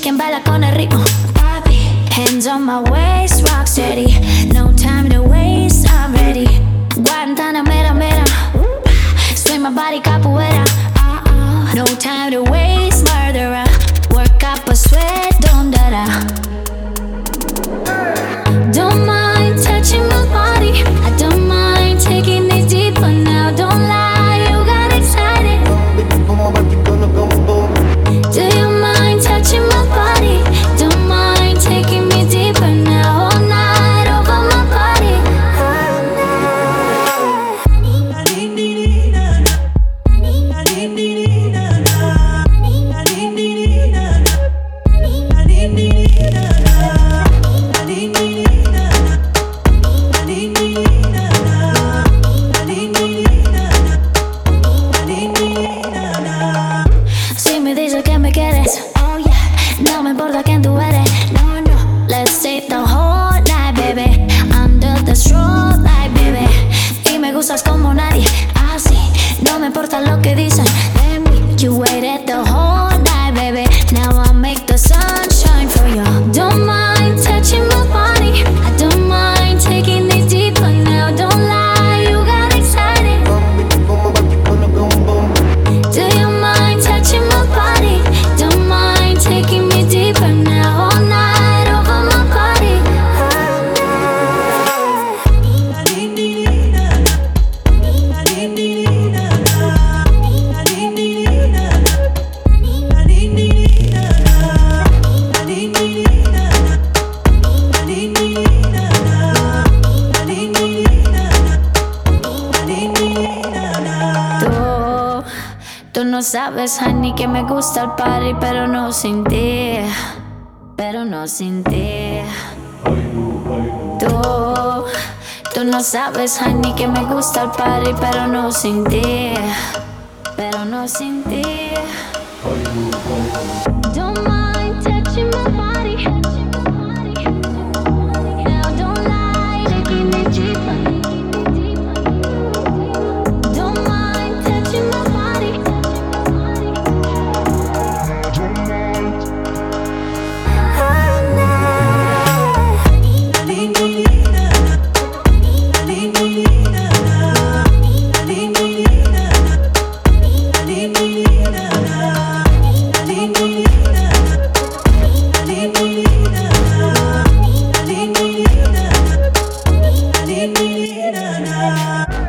quien baila con el ritmo. Papi, hands on my waist, rock steady. No time to waste, I'm ready. Guantanamera, mera. Swing my body capoeira. No time to waste, murderer. Work up a sweat, don't da. Don't mind touching my body. I don't mind taking it deeper now. Don't lie, you got excited. Do you mind touching my body? Don't mind taking me deeper now. All night over my body. Si me dices que me quieres, oh yeah, no me importa quién tú eres. No, no, let's take the whole night, baby. Under the strobe light, baby. Y me gustas como nadie, así, no me importa lo que dicen de mí. You waited the whole night, baby. Now I'll make the sun shine for you. Don't mind touching my body. I don't mind taking it deeper now. Don't lie, you got excited. Do you mind touching my body? Don't mind taking me deeper now. All night over my body. Tú no sabes, honey, que me gusta el party, pero no sin ti, pero no sin ti. Tú no sabes, honey, que me gusta el party, pero no sin ti, pero no sin ti. Don't mind touching my body. Now don't lie, taking it deeper. Don't mind touching my body. Na